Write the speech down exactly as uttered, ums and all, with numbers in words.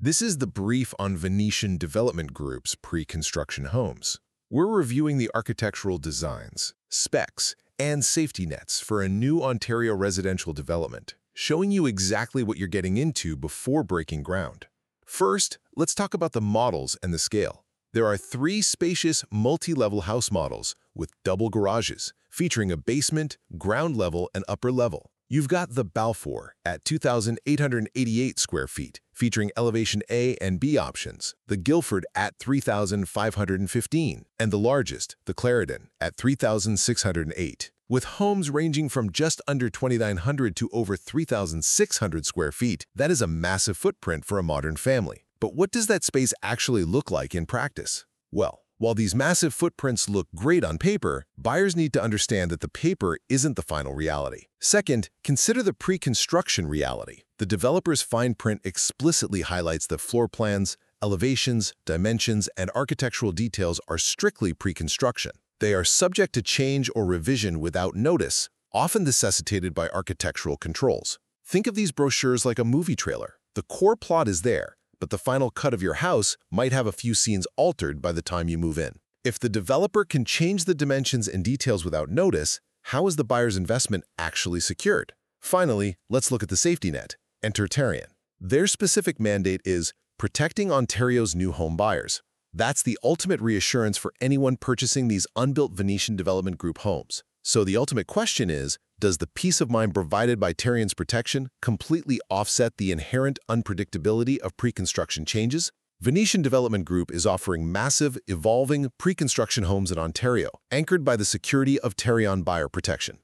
This is the brief on Venetian Development Group's pre-construction homes. We're reviewing the architectural designs, specs, and safety nets for a new Ontario residential development, showing you exactly what you're getting into before breaking ground. First, let's talk about the models and the scale. There are three spacious multi-level house models with double garages, featuring a basement, ground level, and upper level. You've got the Balfour at two thousand eight hundred eighty-eight square feet, featuring elevation A and B options, the Guildford at three thousand five hundred fifteen, and the largest, the Clarendon, at three thousand six hundred eight. With homes ranging from just under twenty-nine hundred to over three thousand six hundred square feet, that is a massive footprint for a modern family. But what does that space actually look like in practice? Well, while these massive footprints look great on paper, buyers need to understand that the paper isn't the final reality. Second, consider the pre-construction reality. The developer's fine print explicitly highlights that floor plans, elevations, dimensions, and architectural details are strictly pre-construction. They are subject to change or revision without notice, often necessitated by architectural controls. Think of these brochures like a movie trailer. The core plot is there, but the final cut of your house might have a few scenes altered by the time you move in. If the developer can change the dimensions and details without notice, how is the buyer's investment actually secured? Finally, let's look at the safety net. Enter Tarion. Their specific mandate is protecting Ontario's new home buyers. That's the ultimate reassurance for anyone purchasing these unbuilt Venetian Development Group homes. So the ultimate question is, does the peace of mind provided by Tarion's protection completely offset the inherent unpredictability of pre-construction changes? Venetian Development Group is offering massive, evolving pre-construction homes in Ontario, anchored by the security of Tarion buyer protection.